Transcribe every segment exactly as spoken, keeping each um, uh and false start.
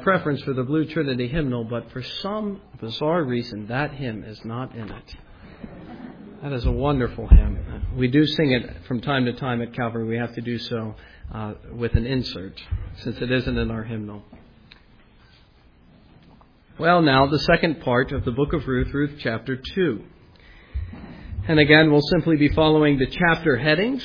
preference for the Blue Trinity hymnal, but for some bizarre reason, that hymn is not in it. That is a wonderful hymn. We do sing it from time to time at Calvary. We have to do so uh, with an insert, since it isn't in our hymnal. Well, now, the second part of the book of Ruth, Ruth chapter two. And again, we'll simply be following the chapter headings.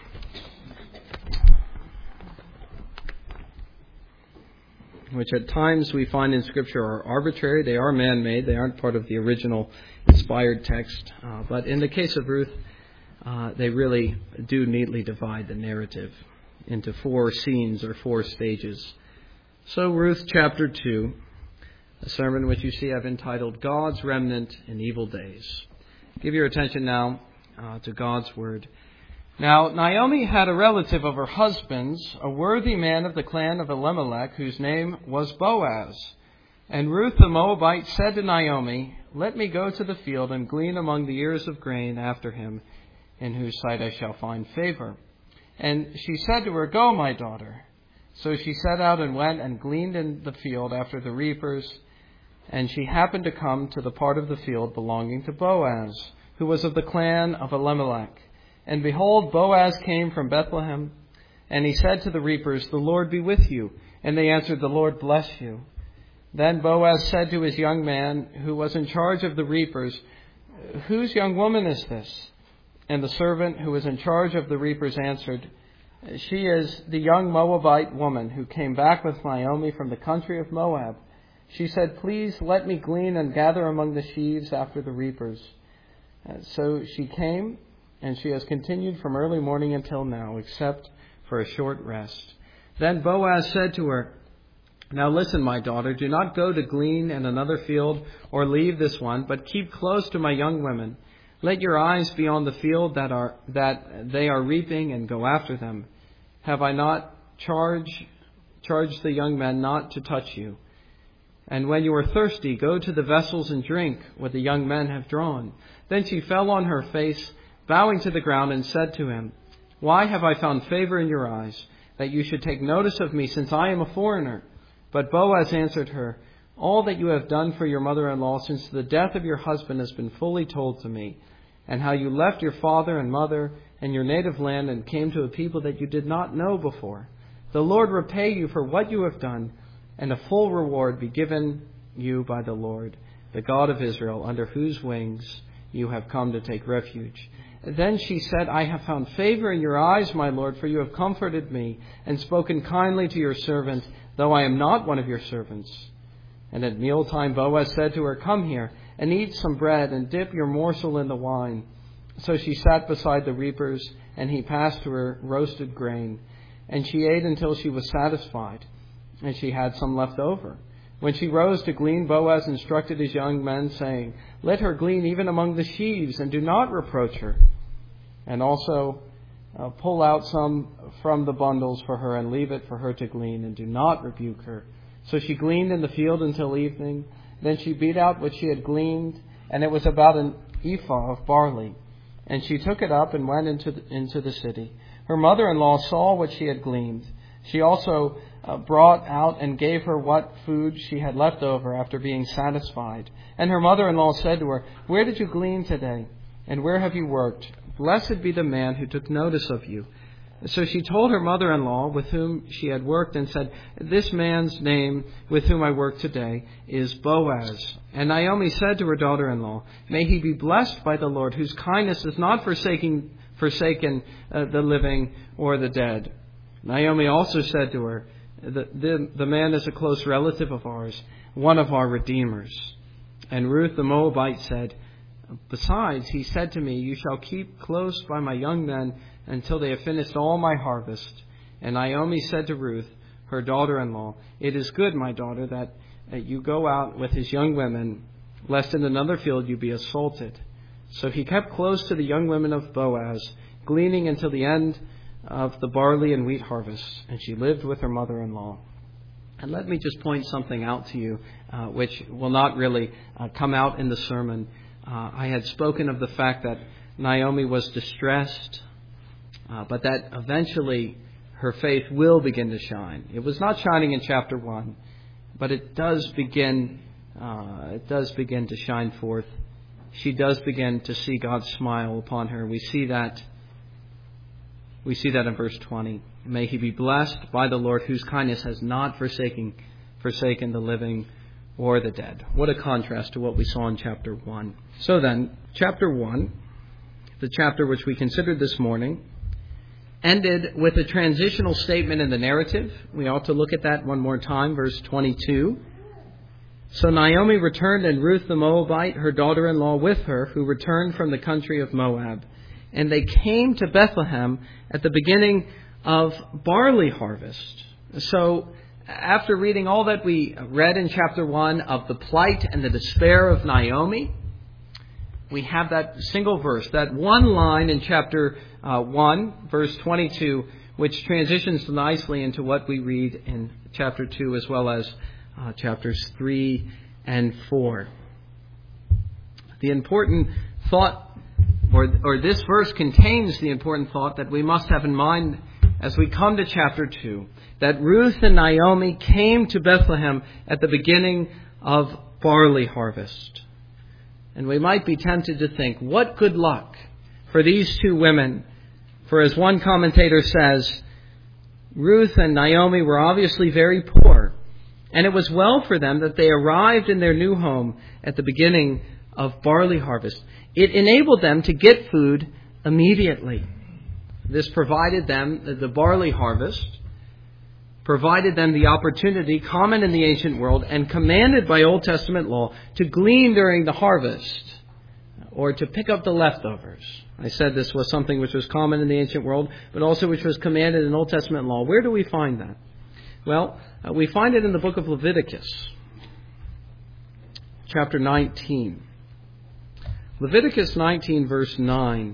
Which at times we find in Scripture are arbitrary. They are man-made. They aren't part of the original inspired text. Uh, but in the case of Ruth, uh, they really do neatly divide the narrative into four scenes or four stages. So Ruth chapter two, a sermon which you see I've entitled God's Remnant in Evil Days. Give your attention now uh, to God's Word. Now, Naomi had a relative of her husband's, a worthy man of the clan of Elimelech, whose name was Boaz. And Ruth the Moabite said to Naomi, "Let me go to the field and glean among the ears of grain after him, in whose sight I shall find favor." And she said to her, "Go, my daughter." So she set out and went and gleaned in the field after the reapers. And she happened to come to the part of the field belonging to Boaz, who was of the clan of Elimelech. And behold, Boaz came from Bethlehem, and he said to the reapers, "The Lord be with you." And they answered, "The Lord bless you." Then Boaz said to his young man, who was in charge of the reapers, "Whose young woman is this?" And the servant who was in charge of the reapers answered, "She is the young Moabite woman who came back with Naomi from the country of Moab. She said, 'Please let me glean and gather among the sheaves after the reapers.' So she came, and she has continued from early morning until now, except for a short rest." Then Boaz said to her, "Now listen, my daughter, do not go to glean in another field or leave this one, but keep close to my young women. Let your eyes be on the field that are that they are reaping, and go after them. Have I not charged charged the young men not to touch you? And when you are thirsty, go to the vessels and drink what the young men have drawn." Then she fell on her face, bowing to the ground, and said to him, "Why have I found favor in your eyes, that you should take notice of me, since I am a foreigner?" But Boaz answered her, "All that you have done for your mother-in-law since the death of your husband has been fully told to me, and how you left your father and mother and your native land and came to a people that you did not know before. The Lord repay you for what you have done, and a full reward be given you by the Lord, the God of Israel, under whose wings you have come to take refuge." Then she said, "I have found favor in your eyes, my Lord, for you have comforted me and spoken kindly to your servant, though I am not one of your servants." And at mealtime Boaz said to her, "Come here and eat some bread and dip your morsel in the wine." So she sat beside the reapers, and he passed to her roasted grain. And she ate until she was satisfied, and she had some left over. When she rose to glean, Boaz instructed his young men, saying, "Let her glean even among the sheaves, and do not reproach her. And also uh, pull out some from the bundles for her, and leave it for her to glean, and do not rebuke her." So she gleaned in the field until evening. Then she beat out what she had gleaned, and it was about an ephah of barley. And she took it up and went into the, into the city. Her mother-in-law saw what she had gleaned. She also uh, brought out and gave her what food she had left over after being satisfied. And her mother-in-law said to her, "Where did you glean today? And where have you worked? Blessed be the man who took notice of you." So she told her mother-in-law with whom she had worked and said, "This man's name with whom I work today is Boaz." And Naomi said to her daughter-in-law, "May he be blessed by the Lord, whose kindness has not forsaken, forsaken uh, the living or the dead." Naomi also said to her, the, the, the man is a close relative of ours, one of our redeemers." And Ruth the Moabite said, "Besides, he said to me, 'You shall keep close by my young men until they have finished all my harvest.'" And Naomi said to Ruth, her daughter-in-law, "It is good, my daughter, that you go out with his young women, lest in another field you be assaulted." So he kept close to the young women of Boaz, gleaning until the end of the barley and wheat harvest, and she lived with her mother-in-law. And let me just point something out to you, uh, which will not really uh, come out in the sermon. Uh, I had spoken of the fact that Naomi was distressed, uh, but that eventually her faith will begin to shine. It was not shining in chapter one, but it does begin, uh, it does begin to shine forth. She does begin to see God's smile upon her. We see that, we see that in verse twenty. May he be blessed by the Lord, whose kindness has not forsaken, forsaken the living or the dead. What a contrast to what we saw in chapter one. So then, chapter one, the chapter which we considered this morning, ended with a transitional statement in the narrative. We ought to look at that one more time, verse twenty-two. So Naomi returned, and Ruth the Moabite, her daughter-in-law, with her, who returned from the country of Moab. And they came to Bethlehem at the beginning of barley harvest. So after reading all that we read in chapter one of the plight and the despair of Naomi, we have that single verse, that one line in chapter uh, one, verse twenty-two, which transitions nicely into what we read in chapter two as well as uh, chapters three and four. The important thought, or, or this verse contains the important thought that we must have in mind as we come to chapter two, that Ruth and Naomi came to Bethlehem at the beginning of barley harvest. And we might be tempted to think, what good luck for these two women. For as one commentator says, Ruth and Naomi were obviously very poor, and it was well for them that they arrived in their new home at the beginning of barley harvest. It enabled them to get food immediately. This provided them, the barley harvest, provided them the opportunity, common in the ancient world and commanded by Old Testament law, to glean during the harvest or to pick up the leftovers. I said this was something which was common in the ancient world, but also which was commanded in Old Testament law. Where do we find that? Well, uh, we find it in the book of Leviticus, chapter nineteen. Leviticus nineteen, verse nine.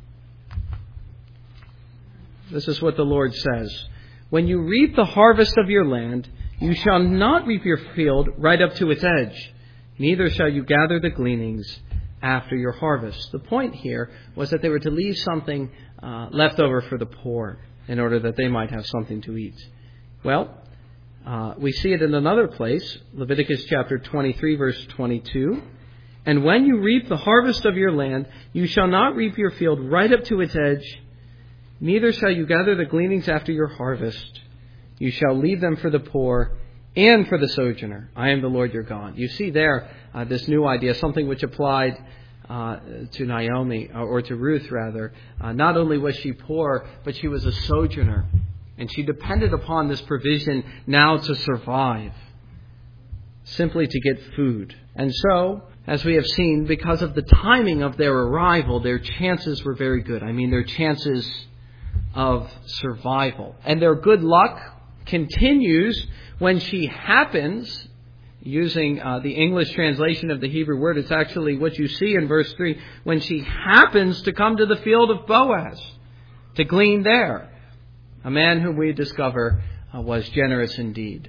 This is what the Lord says. When you reap the harvest of your land, you shall not reap your field right up to its edge, neither shall you gather the gleanings after your harvest. The point here was that they were to leave something uh, left over for the poor in order that they might have something to eat. Well, uh, we see it in another place, Leviticus chapter twenty-three, verse twenty-two. And when you reap the harvest of your land, you shall not reap your field right up to its edge, neither shall you gather the gleanings after your harvest. You shall leave them for the poor and for the sojourner. I am the Lord your God. You see there uh, this new idea, something which applied uh, to Naomi, or to Ruth rather. Uh, not only was she poor, but she was a sojourner. And she depended upon this provision now to survive, simply to get food. And so, as we have seen, because of the timing of their arrival, their chances were very good. I mean, their chances of survival. And their good luck continues when she happens, using uh, the English translation of the Hebrew word, it's actually what you see in verse three, when she happens to come to the field of Boaz to glean there. A man whom we discover uh, was generous indeed.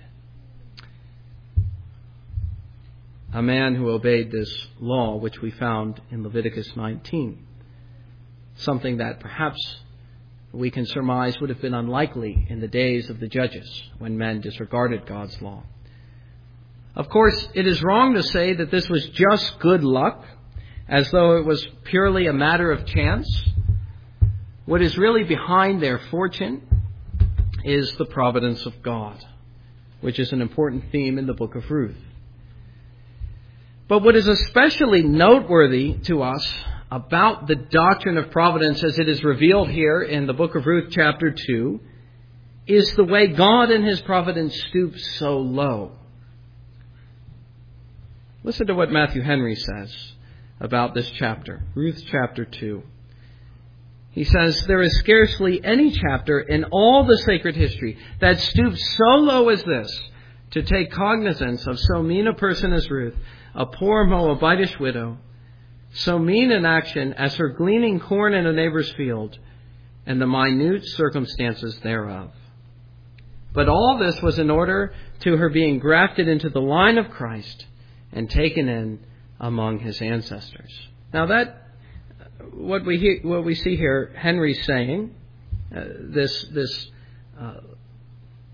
A man who obeyed this law, which we found in Leviticus nineteen. Something that perhaps we can surmise would have been unlikely in the days of the judges, when men disregarded God's law. Of course, it is wrong to say that this was just good luck, as though it was purely a matter of chance. What is really behind their fortune is the providence of God, which is an important theme in the book of Ruth. But what is especially noteworthy to us about the doctrine of providence as it is revealed here in the book of Ruth chapter two is the way God in his providence stoops so low. Listen to what Matthew Henry says about this chapter, Ruth chapter two. He says, there is scarcely any chapter in all the sacred history that stoops so low as this to take cognizance of so mean a person as Ruth, a poor Moabitish widow, so mean an action as her gleaning corn in a neighbor's field, and the minute circumstances thereof. But all this was in order to her being grafted into the line of Christ and taken in among his ancestors. Now that, what we hear, what we see here, Henry saying, uh, this this uh,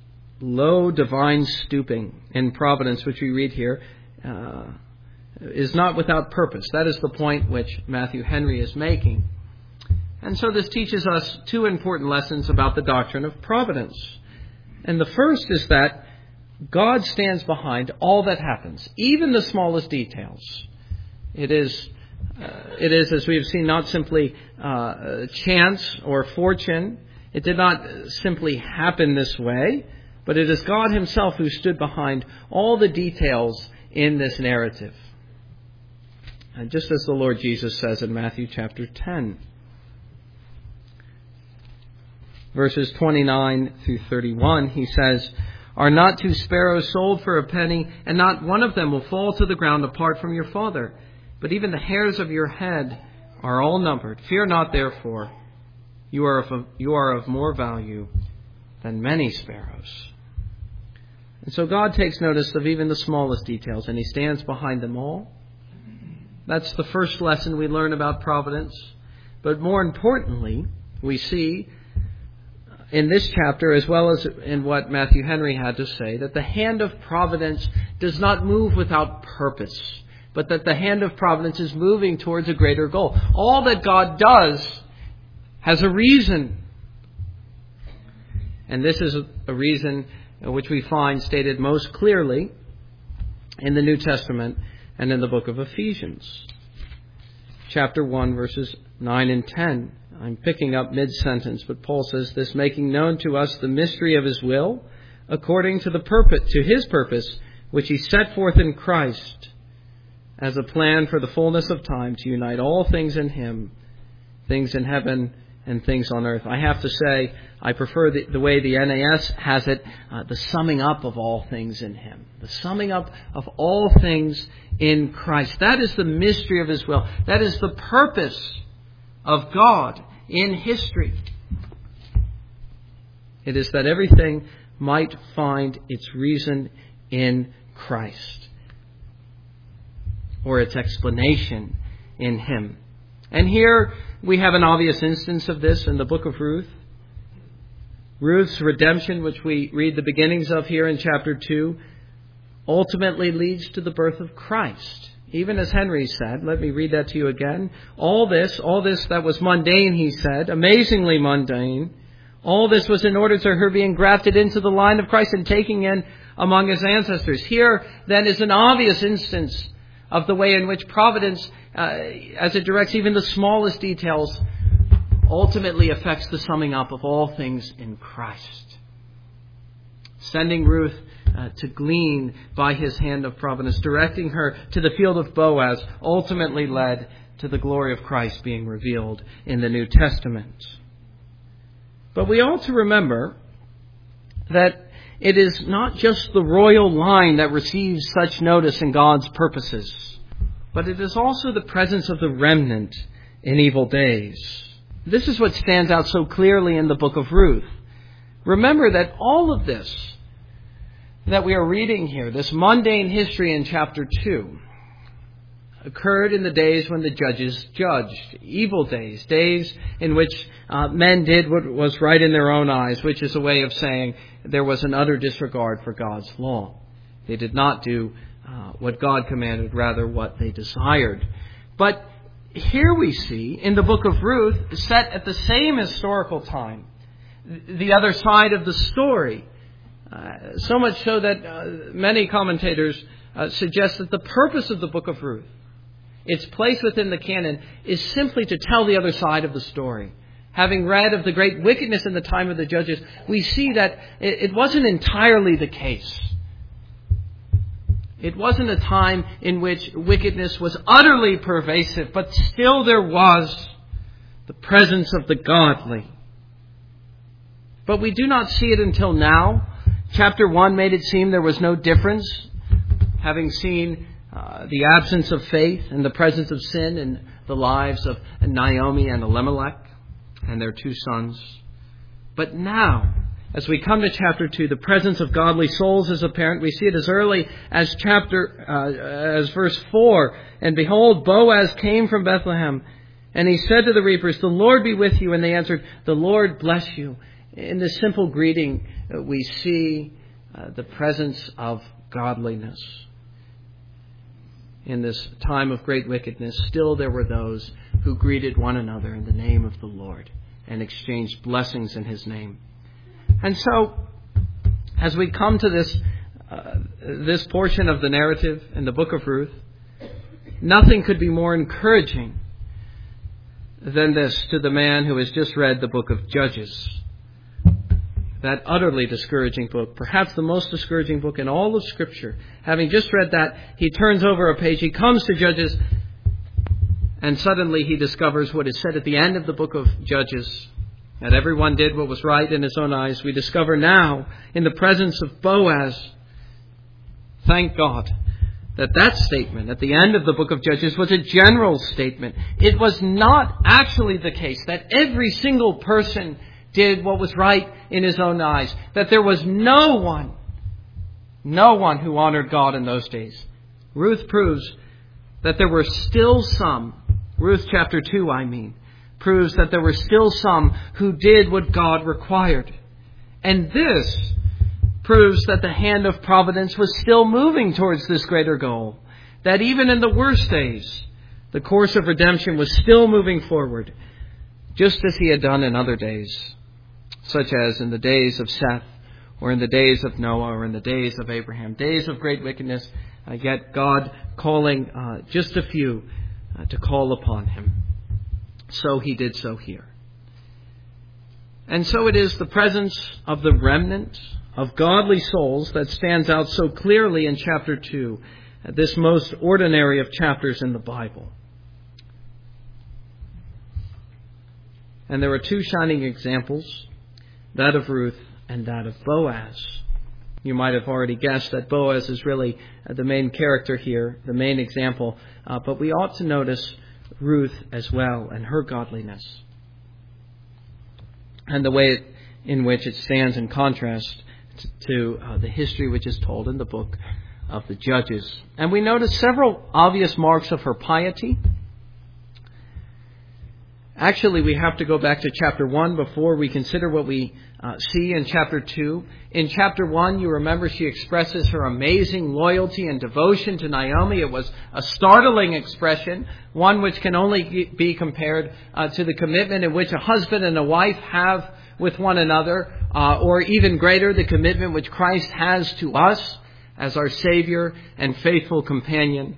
low divine stooping in providence, which we read here, uh, is not without purpose. That is the point which Matthew Henry is making. And so this teaches us two important lessons about the doctrine of providence. And the first is that God stands behind all that happens, even the smallest details. It is, uh, it is, as we have seen, not simply uh, chance or fortune. It did not simply happen this way, but it is God himself who stood behind all the details in this narrative. And just as the Lord Jesus says in Matthew chapter ten, verses twenty-nine through thirty-one, he says, "Are not two sparrows sold for a penny, and not one of them will fall to the ground apart from your Father? But even the hairs of your head are all numbered. Fear not, therefore. You are of, you are of more value than many sparrows." And so God takes notice of even the smallest details, and he stands behind them all. That's the first lesson we learn about providence. But more importantly, we see in this chapter, as well as in what Matthew Henry had to say, that the hand of providence does not move without purpose, but that the hand of providence is moving towards a greater goal. All that God does has a reason. And this is a reason which we find stated most clearly in the New Testament and in the book of Ephesians. Chapter one, verses nine and ten. I'm picking up mid-sentence, but Paul says this, "Making known to us the mystery of his will, according to the purpose, to his purpose, which he set forth in Christ, as a plan for the fullness of time to unite all things in him, things in heaven and things on earth." I have to say, I prefer the, the way the N A S has it, uh, the summing up of all things in him. The summing up of all things in Christ. That is the mystery of his will. That is the purpose of God in history. It is that everything might find its reason in Christ, or its explanation in him. And here we have an obvious instance of this in the book of Ruth. Ruth's redemption, which we read the beginnings of here in chapter two, ultimately leads to the birth of Christ. Even as Henry said, let me read that to you again. All this, all this that was mundane, he said, amazingly mundane, all this was in order to her being grafted into the line of Christ and taking in among his ancestors. Here, then, is an obvious instance of the way in which providence, uh, as it directs even the smallest details, ultimately affects the summing up of all things in Christ. Sending Ruth uh, to glean by his hand of providence, directing her to the field of Boaz, ultimately led to the glory of Christ being revealed in the New Testament. But we ought to remember that it is not just the royal line that receives such notice in God's purposes, but it is also the presence of the remnant in evil days. This is what stands out so clearly in the book of Ruth. Remember that all of this that we are reading here, this mundane history in chapter two, occurred in the days when the judges judged. Evil days, days in which uh, men did what was right in their own eyes, which is a way of saying there was an utter disregard for God's law. They did not do uh, what God commanded, rather what they desired. But here we see, in the book of Ruth, set at the same historical time, the other side of the story. Uh, so much so that uh, many commentators uh, suggest that the purpose of the book of Ruth, its place within the canon, is simply to tell the other side of the story. Having read of the great wickedness in the time of the judges, we see that it, it wasn't entirely the case. It wasn't a time in which wickedness was utterly pervasive, but still there was the presence of the godly. But we do not see it until now. Chapter one made it seem there was no difference, having seen uh, the absence of faith and the presence of sin in the lives of Naomi and Elimelech and their two sons. But now, as we come to chapter two, the presence of godly souls is apparent. We see it as early as chapter, uh, as verse four. "And behold, Boaz came from Bethlehem, and he said to the reapers, 'The Lord be with you.' And they answered, 'The Lord bless you.'" In this simple greeting, uh, we see uh, the presence of godliness. In this time of great wickedness, still there were those who greeted one another in the name of the Lord and exchanged blessings in His name. And so, as we come to this uh, this portion of the narrative in the book of Ruth, nothing could be more encouraging than this to the man who has just read the book of Judges. That utterly discouraging book, perhaps the most discouraging book in all of Scripture. Having just read that, he turns over a page, he comes to Judges, and suddenly he discovers what is said at the end of the book of Judges, that everyone did what was right in his own eyes. We discover now, in the presence of Boaz, thank God, that that statement at the end of the book of Judges was a general statement. It was not actually the case that every single person did what was right in his own eyes. That there was no one, no one who honored God in those days. Ruth proves that there were still some, Ruth chapter two I mean, proves that there were still some who did what God required. And this proves that the hand of providence was still moving towards this greater goal. That even in the worst days, the course of redemption was still moving forward, just as He had done in other days, such as in the days of Seth, or in the days of Noah, or in the days of Abraham. Days of great wickedness, uh, yet God calling uh, just a few uh, to call upon Him. So He did so here. And so it is the presence of the remnant of godly souls that stands out so clearly in chapter two, this most ordinary of chapters in the Bible. And there are two shining examples, that of Ruth and that of Boaz. You might have already guessed that Boaz is really the main character here, the main example, uh, but we ought to notice Ruth as well and her godliness, and the way in which it stands in contrast to uh, the history which is told in the book of the Judges. And we notice several obvious marks of her piety. Actually, we have to go back to chapter one before we consider what we uh, see in chapter two. In chapter one, you remember she expresses her amazing loyalty and devotion to Naomi. It was a startling expression, one which can only be compared uh, to the commitment in which a husband and a wife have with one another, uh, or even greater, the commitment which Christ has to us as our Savior and faithful companion.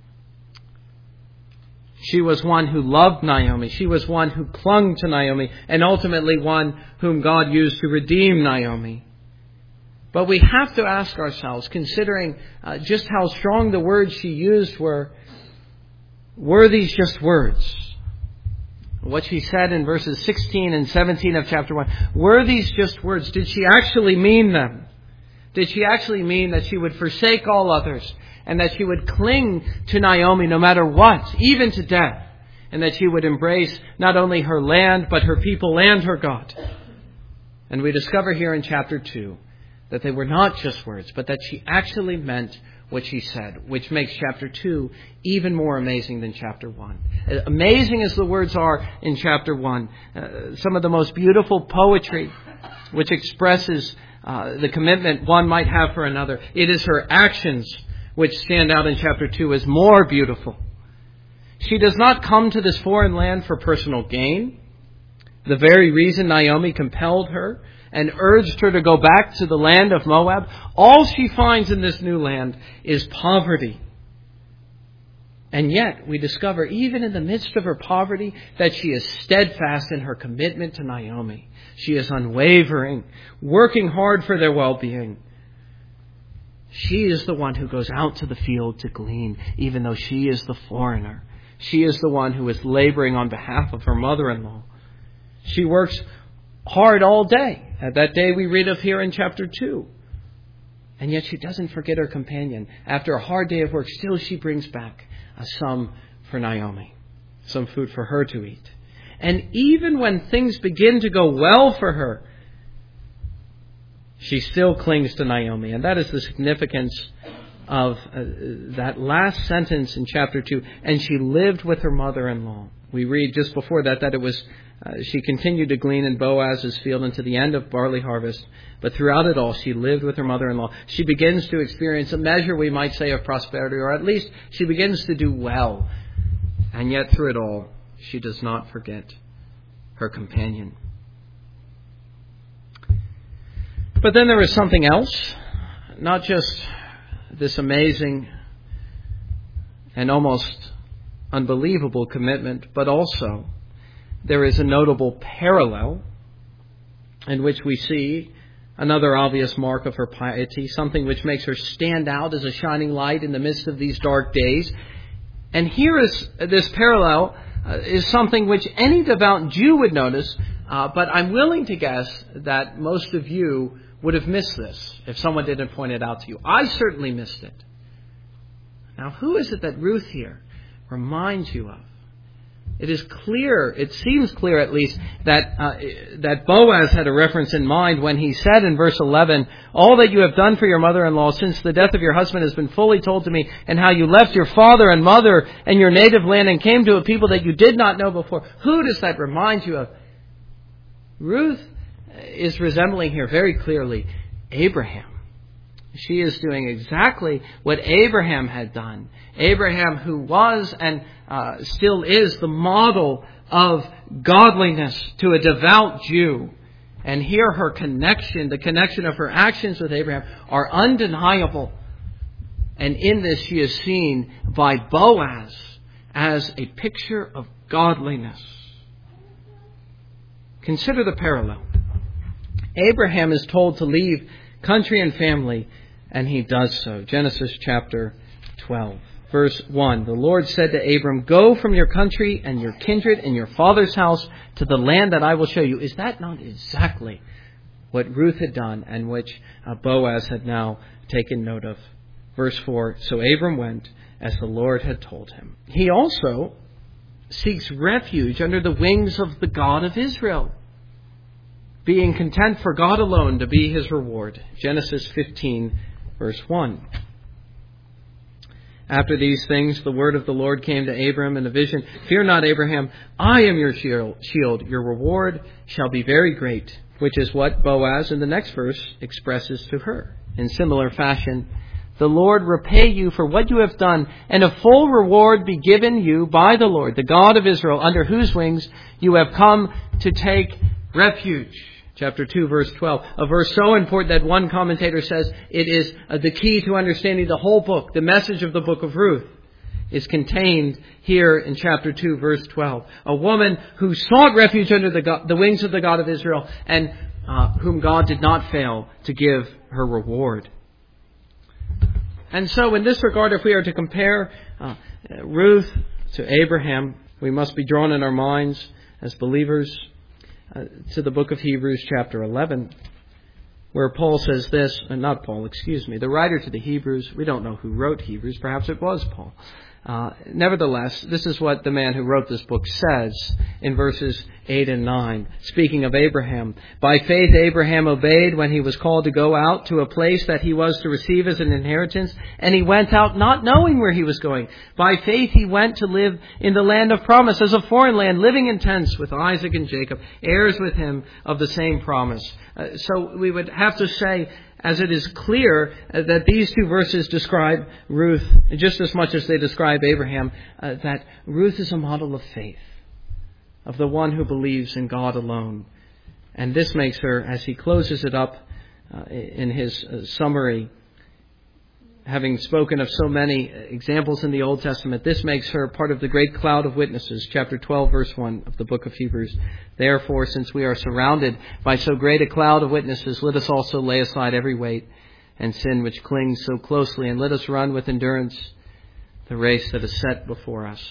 She was one who loved Naomi. She was one who clung to Naomi, and ultimately one whom God used to redeem Naomi. But we have to ask ourselves, considering uh, just how strong the words she used were, were these just words? What she said in verses sixteen and seventeen of chapter one, were these just words? Did she actually mean them? Did she actually mean that she would forsake all others, and that she would cling to Naomi no matter what, even to death, and that she would embrace not only her land, but her people and her God? And we discover here in chapter two that they were not just words, but that she actually meant what she said, which makes chapter two even more amazing than chapter one. Amazing as the words are in chapter one, uh, some of the most beautiful poetry which expresses uh, the commitment one might have for another. It is her actions which stand out in chapter two as more beautiful. She does not come to this foreign land for personal gain. The very reason Naomi compelled her and urged her to go back to the land of Moab, all she finds in this new land is poverty. And yet we discover, even in the midst of her poverty, that she is steadfast in her commitment to Naomi. She is unwavering, working hard for their well-being. She is the one who goes out to the field to glean, even though she is the foreigner. She is the one who is laboring on behalf of her mother-in-law. She works hard all day. At that day we read of here in chapter two. And yet she doesn't forget her companion. After a hard day of work, still she brings back uh, some for Naomi, some food for her to eat. And even when things begin to go well for her, she still clings to Naomi. And that is the significance of uh, that last sentence in chapter two, and she lived with her mother-in-law. We read just before that that it was uh, she continued to glean in Boaz's field until the end of barley harvest, but throughout it all she lived with her mother-in-law. She begins to experience a measure, we might say, of prosperity, or at least she begins to do well. And yet through it all, she does not forget her companion. But then there is something else, not just this amazing and almost unbelievable commitment, but also there is a notable parallel in which we see another obvious mark of her piety, something which makes her stand out as a shining light in the midst of these dark days. And here is this parallel uh, is something which any devout Jew would notice, uh, but I'm willing to guess that most of you would have missed this if someone didn't point it out to you. I certainly missed it. Now, who is it that Ruth here reminds you of? It is clear, it seems clear at least, that uh, that Boaz had a reference in mind when he said in verse eleven, all that you have done for your mother-in-law since the death of your husband has been fully told to me, and how you left your father and mother and your native land and came to a people that you did not know before. Who does that remind you of? Ruth is resembling here very clearly Abraham. She is doing exactly what Abraham had done. Abraham, who was and uh, still is the model of godliness to a devout Jew. And here her connection, the connection of her actions with Abraham are undeniable. And in this she is seen by Boaz as a picture of godliness. Consider the parallel. Abraham is told to leave country and family, and he does so. Genesis chapter twelve, verse one. The Lord said to Abram, go from your country and your kindred and your father's house to the land that I will show you. Is that not exactly what Ruth had done and which uh, Boaz had now taken note of? Verse four, so Abram went as the Lord had told him. He also seeks refuge under the wings of the God of Israel, being content for God alone to be his reward. Genesis fifteen, verse one. After these things, the word of the Lord came to Abram in a vision. Fear not, Abraham, I am your shield. Your reward shall be very great, which is what Boaz in the next verse expresses to her. In similar fashion, the Lord repay you for what you have done, and a full reward be given you by the Lord, the God of Israel, under whose wings you have come to take refuge. Chapter two, verse twelve. A verse so important that one commentator says it is the key to understanding the whole book. The message of the book of Ruth is contained here in chapter two, verse twelve. A woman who sought refuge under the, God, the wings of the God of Israel, and uh, whom God did not fail to give her reward. And so in this regard, if we are to compare uh, Ruth to Abraham, we must be drawn in our minds as believers Uh, to the book of Hebrews chapter eleven, where Paul says this, uh, not Paul, excuse me, the writer to the Hebrews, we don't know who wrote Hebrews, perhaps it was Paul. Uh, nevertheless, this is what the man who wrote this book says in verses eight and nine, speaking of Abraham. By faith Abraham obeyed when he was called to go out to a place that he was to receive as an inheritance, and he went out not knowing where he was going. By faith he went to live in the land of promise, as a foreign land, living in tents with Isaac and Jacob, heirs with him of the same promise. Uh, so we would have to say, as it is clear uh, that these two verses describe Ruth just as much as they describe Abraham, uh, that Ruth is a model of faith, of the one who believes in God alone. And this makes her, as he closes it up uh, in his uh, summary, having spoken of so many examples in the Old Testament, this makes her part of the great cloud of witnesses, chapter twelve, verse one of the book of Hebrews. Therefore, since we are surrounded by so great a cloud of witnesses, let us also lay aside every weight and sin which clings so closely, and let us run with endurance the race that is set before us.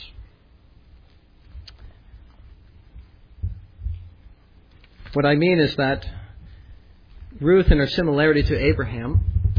What I mean is that Ruth, in her similarity to Abraham,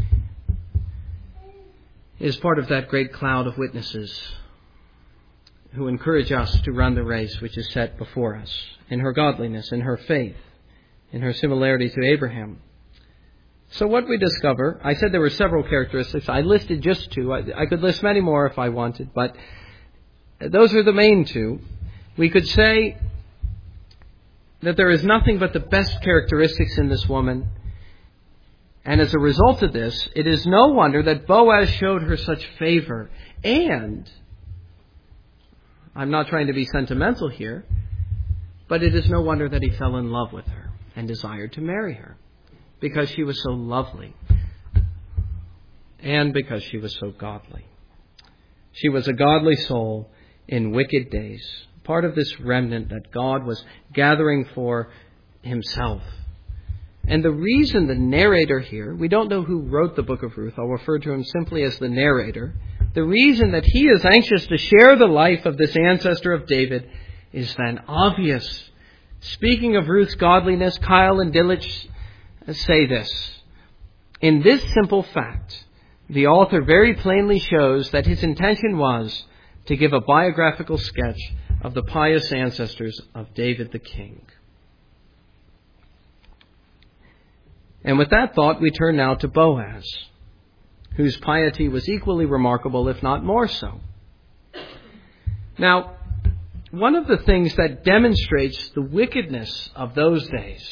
is part of that great cloud of witnesses who encourage us to run the race which is set before us, in her godliness, in her faith, in her similarity to Abraham. So what we discover, I said there were several characteristics. I listed just two. I, I could list many more if I wanted, but those are the main two. We could say that there is nothing but the best characteristics in this woman. And as a result of this, it is no wonder that Boaz showed her such favor. And, I'm not trying to be sentimental here, but it is no wonder that he fell in love with her and desired to marry her, because she was so lovely and because she was so godly. She was a godly soul in wicked days, part of this remnant that God was gathering for himself. And the reason the narrator here, we don't know who wrote the book of Ruth, I'll refer to him simply as the narrator. The reason that he is anxious to share the life of this ancestor of David is then obvious. Speaking of Ruth's godliness, Kyle and Delitzsch say this: in this simple fact, the author very plainly shows that his intention was to give a biographical sketch of the pious ancestors of David the king. And with that thought, we turn now to Boaz, whose piety was equally remarkable, if not more so. Now, one of the things that demonstrates the wickedness of those days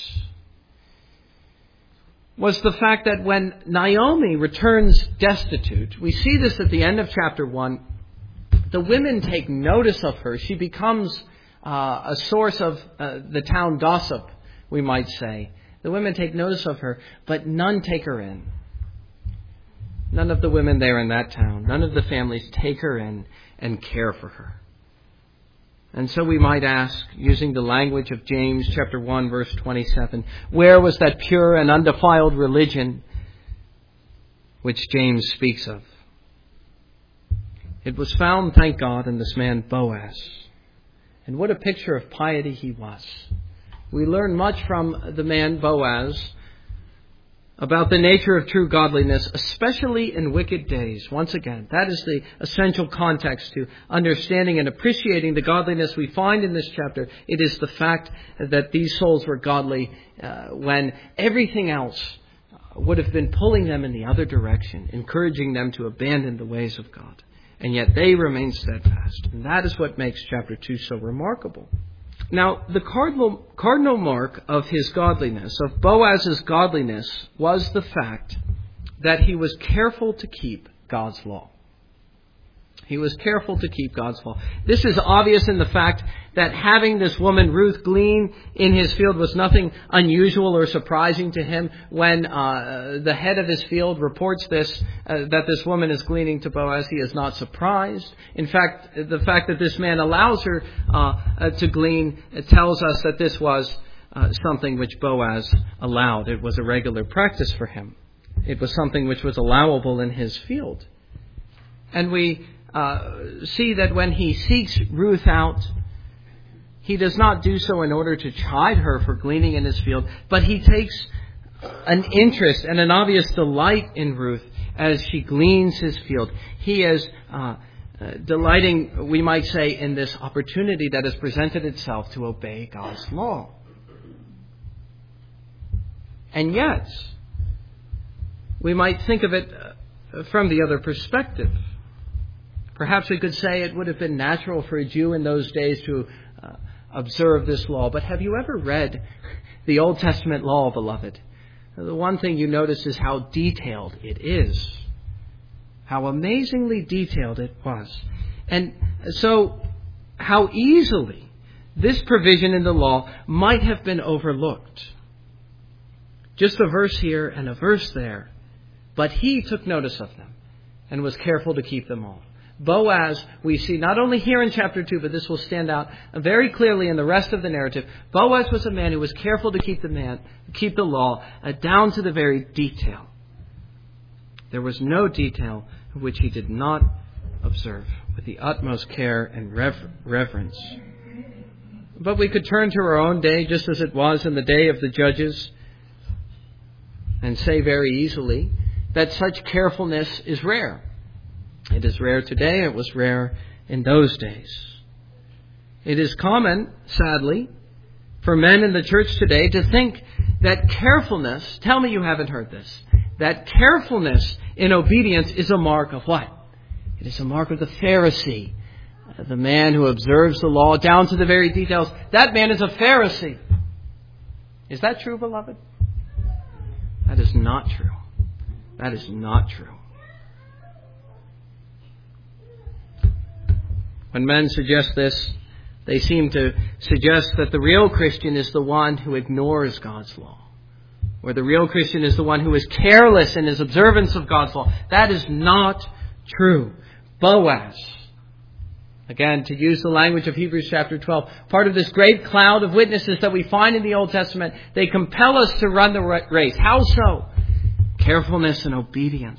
was the fact that when Naomi returns destitute, we see this at the end of chapter one, the women take notice of her. She becomes uh, a source of uh, the town gossip, we might say. The women take notice of her, but none take her in. None of the women there in that town, none of the families take her in and care for her. And so we might ask, using the language of James chapter one, verse twenty-seven, where was that pure and undefiled religion which James speaks of? It was found, thank God, in this man Boaz. And what a picture of piety he was. We learn much from the man Boaz about the nature of true godliness, especially in wicked days. Once again, that is the essential context to understanding and appreciating the godliness we find in this chapter. It is the fact that these souls were godly uh, when everything else would have been pulling them in the other direction, encouraging them to abandon the ways of God. And yet they remain steadfast. And that is what makes chapter two so remarkable. Now, the cardinal, cardinal mark of his godliness, of Boaz's godliness, was the fact that he was careful to keep God's law. He was careful to keep God's law. This is obvious in the fact that having this woman Ruth glean in his field was nothing unusual or surprising to him. When uh, the head of his field reports this, uh, that this woman is gleaning to Boaz, he is not surprised. In fact, the fact that this man allows her uh, uh, to glean tells us that this was uh, something which Boaz allowed. It was a regular practice for him. It was something which was allowable in his field. And we Uh, see that when he seeks Ruth out, he does not do so in order to chide her for gleaning in his field, but he takes an interest and an obvious delight in Ruth as she gleans his field. He is uh, uh, delighting, we might say, in this opportunity that has presented itself to obey God's law. And yet, we might think of it from the other perspective. Perhaps we could say it would have been natural for a Jew in those days to uh, observe this law. But have you ever read the Old Testament law, beloved? The one thing you notice is how detailed it is. How amazingly detailed it was. And so how easily this provision in the law might have been overlooked. Just a verse here and a verse there. But he took notice of them and was careful to keep them all. Boaz, we see not only here in chapter two, but this will stand out very clearly in the rest of the narrative. Boaz was a man who was careful to keep the man, keep the law uh, down to the very detail. There was no detail which he did not observe with the utmost care and rever- reverence. But we could turn to our own day, just as it was in the day of the judges, and say very easily that such carefulness is rare. It is rare today. It was rare in those days. It is common, sadly, for men in the church today to think that carefulness, tell me you haven't heard this, that carefulness in obedience is a mark of what? It is a mark of the Pharisee, the man who observes the law down to the very details. That man is a Pharisee. Is that true, beloved? That is not true. That is not true. When men suggest this, they seem to suggest that the real Christian is the one who ignores God's law, or the real Christian is the one who is careless in his observance of God's law. That is not true. Boaz, again, to use the language of Hebrews chapter twelve, part of this great cloud of witnesses that we find in the Old Testament, they compel us to run the race. How so? Carefulness and obedience.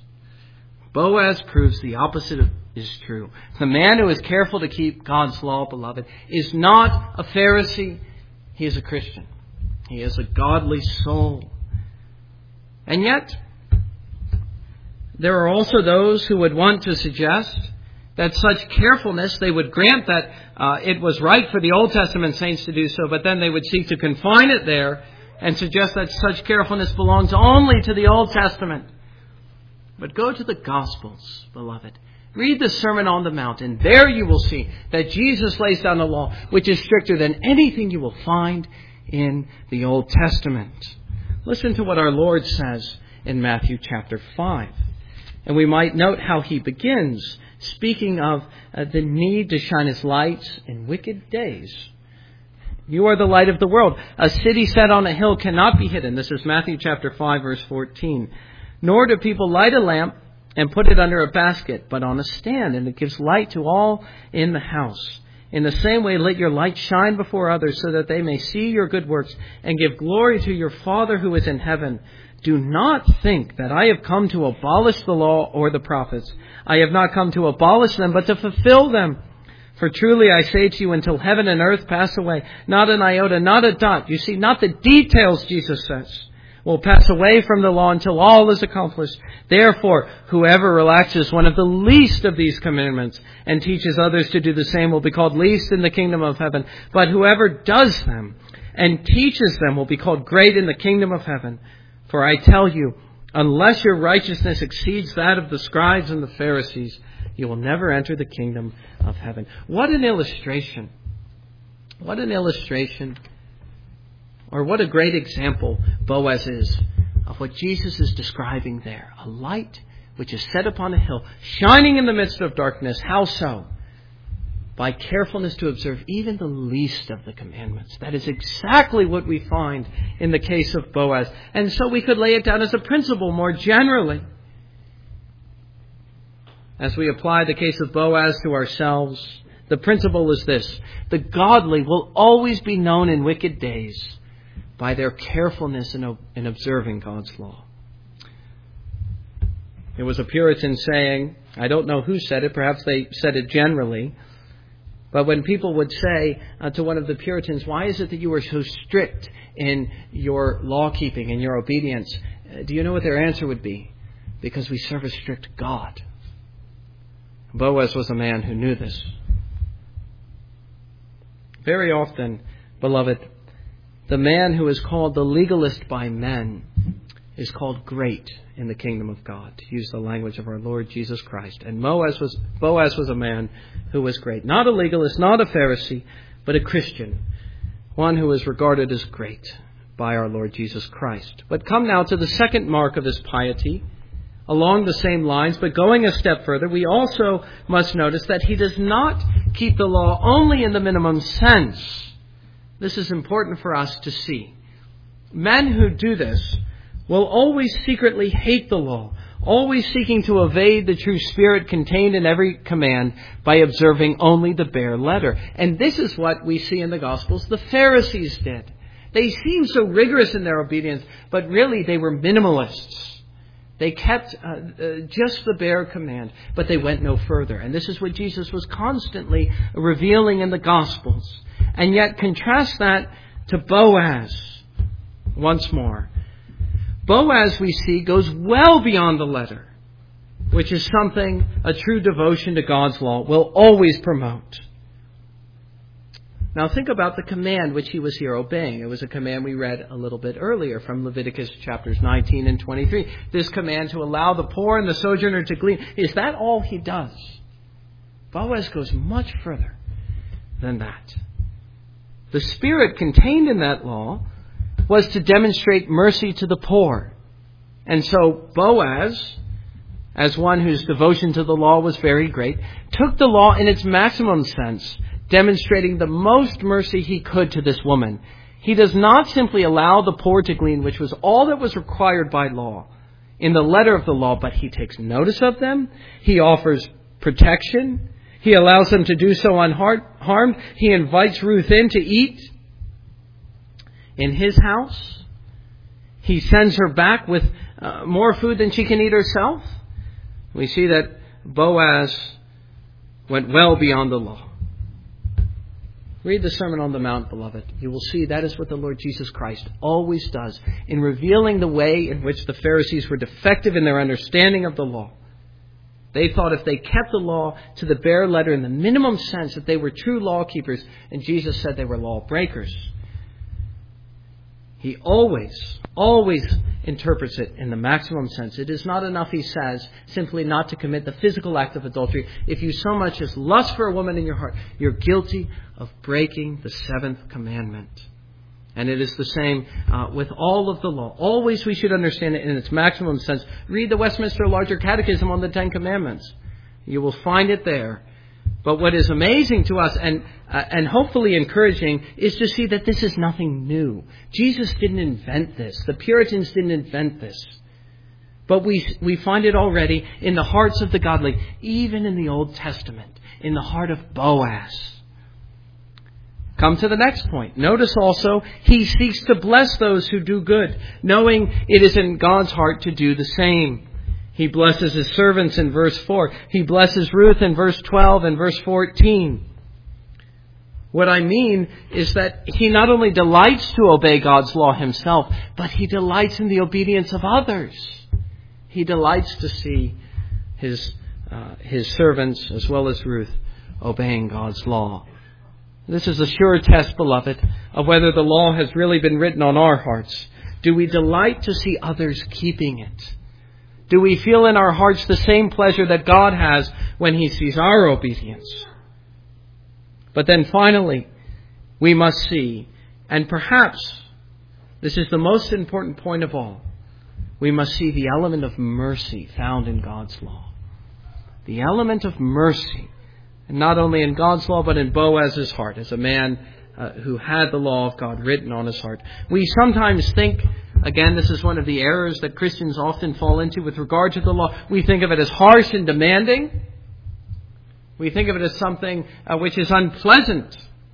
Boaz proves the opposite of is true. The man who is careful to keep God's law, beloved, is not a Pharisee. He is a Christian. He is a godly soul. And yet, there are also those who would want to suggest that such carefulness, they would grant that uh, it was right for the Old Testament saints to do so, but then they would seek to confine it there and suggest that such carefulness belongs only to the Old Testament. But go to the Gospels, beloved. Read the Sermon on the Mount, and there you will see that Jesus lays down a law which is stricter than anything you will find in the Old Testament. Listen to what our Lord says in Matthew chapter five. And we might note how he begins, speaking of uh, the need to shine his lights in wicked days. You are the light of the world. A city set on a hill cannot be hidden. This is Matthew chapter five, verse fourteen. Nor do people light a lamp and put it under a basket, but on a stand, and it gives light to all in the house. In the same way, let your light shine before others, so that they may see your good works and give glory to your Father who is in heaven. Do not think that I have come to abolish the law or the prophets. I have not come to abolish them, but to fulfill them. For truly I say to you, until heaven and earth pass away, not an iota, not a dot. You see, not the details, Jesus says, will pass away from the law until all is accomplished. Therefore, whoever relaxes one of the least of these commandments and teaches others to do the same will be called least in the kingdom of heaven. But whoever does them and teaches them will be called great in the kingdom of heaven. For I tell you, unless your righteousness exceeds that of the scribes and the Pharisees, you will never enter the kingdom of heaven. What an illustration. What an illustration. Or what a great example Boaz is of what Jesus is describing there. A light which is set upon a hill, shining in the midst of darkness. How so? By carefulness to observe even the least of the commandments. That is exactly what we find in the case of Boaz. And so we could lay it down as a principle more generally. As we apply the case of Boaz to ourselves, the principle is this: the godly will always be known in wicked days by their carefulness in, in observing God's law. It was a Puritan saying, I don't know who said it, perhaps they said it generally, but when people would say uh, to one of the Puritans, why is it that you are so strict in your law-keeping and your obedience? Uh, do you know what their answer would be? Because we serve a strict God. Boaz was a man who knew this. Very often, beloved, the man who is called the legalist by men is called great in the kingdom of God, to use the language of our Lord Jesus Christ. And Boaz was, Boaz was a man who was great. Not a legalist, not a Pharisee, but a Christian. One who is regarded as great by our Lord Jesus Christ. But come now to the second mark of his piety, along the same lines, but going a step further, we also must notice that he does not keep the law only in the minimum sense. This is important for us to see. Men who do this will always secretly hate the law, always seeking to evade the true spirit contained in every command by observing only the bare letter. And this is what we see in the Gospels the Pharisees did. They seemed so rigorous in their obedience, but really they were minimalists. They kept uh, uh, just the bare command, but they went no further. And this is what Jesus was constantly revealing in the Gospels. And yet contrast that to Boaz once more. Boaz, we see, goes well beyond the letter, which is something a true devotion to God's law will always promote. Now think about the command which he was here obeying. It was a command we read a little bit earlier from Leviticus chapters nineteen and twenty-three. This command to allow the poor and the sojourner to glean. Is that all he does? Boaz goes much further than that. The spirit contained in that law was to demonstrate mercy to the poor. And so Boaz, as one whose devotion to the law was very great, took the law in its maximum sense, demonstrating the most mercy he could to this woman. He does not simply allow the poor to glean, which was all that was required by law, in the letter of the law, but he takes notice of them. He offers protection. He allows them to do so unharmed. He invites Ruth in to eat in his house. He sends her back with uh, more food than she can eat herself. We see that Boaz went well beyond the law. Read the Sermon on the Mount, beloved. You will see that is what the Lord Jesus Christ always does in revealing the way in which the Pharisees were defective in their understanding of the law. They thought if they kept the law to the bare letter in the minimum sense that they were true law keepers, and Jesus said they were law breakers. He always, always interprets it in the maximum sense. It is not enough, he says, simply not to commit the physical act of adultery. If you so much as lust for a woman in your heart, you're guilty of breaking the seventh commandment. And it is the same uh, with all of the law. Always we should understand it in its maximum sense. Read the Westminster Larger Catechism on the Ten Commandments. You will find it there. But what is amazing to us and uh, and hopefully encouraging is to see that this is nothing new. Jesus didn't invent this. The Puritans didn't invent this. But we we find it already in the hearts of the godly, even in the Old Testament, in the heart of Boaz. Come to the next point. Notice also, he seeks to bless those who do good, knowing it is in God's heart to do the same. He blesses his servants in verse four. He blesses Ruth in verse twelve and verse fourteen. What I mean is that he not only delights to obey God's law himself, but he delights in the obedience of others. He delights to see his uh, his servants, as well as Ruth, obeying God's law. This is a sure test, beloved, of whether the law has really been written on our hearts. Do we delight to see others keeping it? Do we feel in our hearts the same pleasure that God has when he sees our obedience? But then finally, we must see, and perhaps this is the most important point of all, we must see the element of mercy found in God's law. The element of mercy, and not only in God's law, but in Boaz's heart, as a man uh, who had the law of God written on his heart. We sometimes think, again, this is one of the errors that Christians often fall into with regard to the law. We think of it as harsh and demanding. We think of it as something uh, which is unpleasant,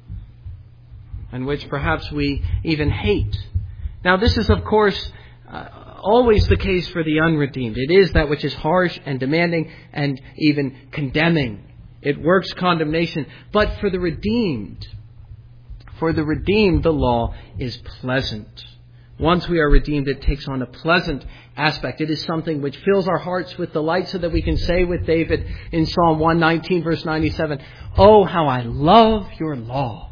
and which perhaps we even hate. Now, this is, of course, uh, always the case for the unredeemed. It is that which is harsh and demanding and even condemning. It works condemnation. But for the redeemed, for the redeemed, the law is pleasant. Once we are redeemed, it takes on a pleasant aspect. It is something which fills our hearts with delight, so that we can say with David in Psalm one nineteen, verse ninety-seven, "Oh, how I love your law."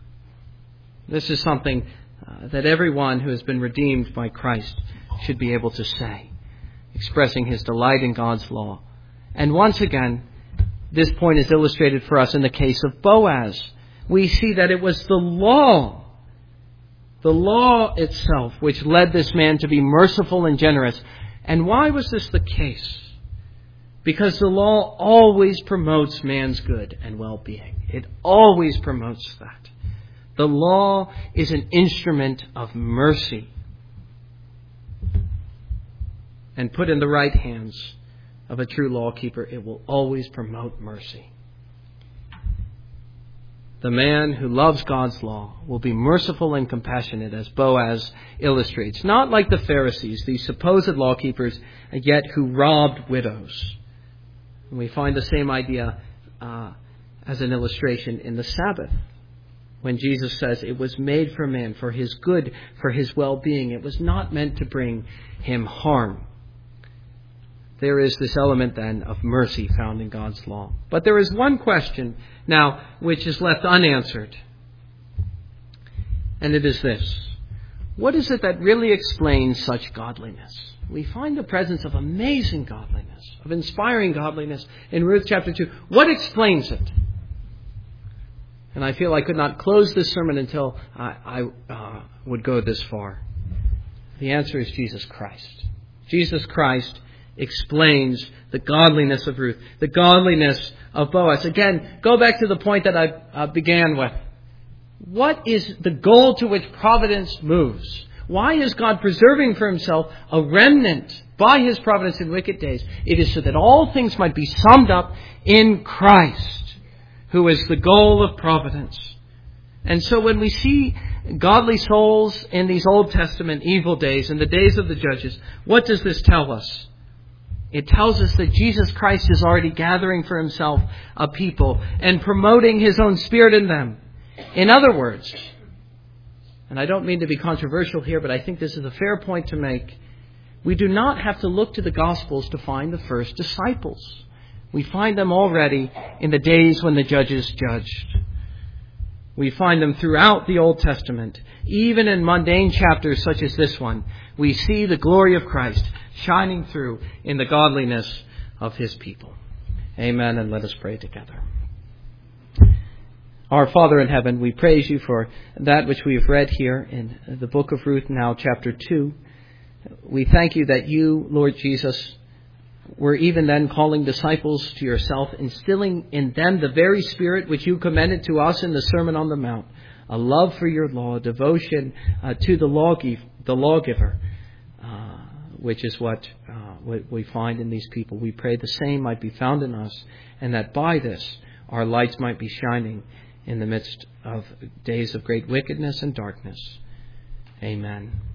This is something uh, that everyone who has been redeemed by Christ should be able to say, expressing his delight in God's law. And once again, this point is illustrated for us in the case of Boaz. We see that it was the law, the law itself, which led this man to be merciful and generous. And why was this the case? Because the law always promotes man's good and well-being. It always promotes that. The law is an instrument of mercy. And put in the right hands of a true lawkeeper, it will always promote mercy. The man who loves God's law will be merciful and compassionate, as Boaz illustrates. Not like the Pharisees, these supposed lawkeepers, yet who robbed widows. And we find the same idea uh, as an illustration in the Sabbath, when Jesus says it was made for man, for his good, for his well-being. It was not meant to bring him harm. There is this element then of mercy found in God's law. But there is one question now which is left unanswered. And it is this. What is it that really explains such godliness? We find the presence of amazing godliness, of inspiring godliness in Ruth chapter two. What explains it? And I feel I could not close this sermon until I, I uh, would go this far. The answer is Jesus Christ. Jesus Christ explains the godliness of Ruth, the godliness of Boaz. Again, go back to the point that I uh, began with. What is the goal to which providence moves? Why is God preserving for himself a remnant by his providence in wicked days? It is so that all things might be summed up in Christ, who is the goal of providence. And so when we see godly souls in these Old Testament evil days, in the days of the judges, what does this tell us? It tells us that Jesus Christ is already gathering for himself a people and promoting his own Spirit in them. In other words, and I don't mean to be controversial here, but I think this is a fair point to make, we do not have to look to the Gospels to find the first disciples. We find them already in the days when the judges judged. We find them throughout the Old Testament. Even in mundane chapters such as this one, we see the glory of Christ shining through in the godliness of his people. Amen, and let us pray together. Our Father in heaven, we praise you for that which we have read here in the book of Ruth, now chapter two. We thank you that you, Lord Jesus, were even then calling disciples to yourself, instilling in them the very Spirit which you commended to us in the Sermon on the Mount, a love for your law, devotion uh, to the, lawgiv- the lawgiver, uh, which is what, uh, what we find in these people. We pray the same might be found in us, and that by this our lights might be shining in the midst of days of great wickedness and darkness. Amen.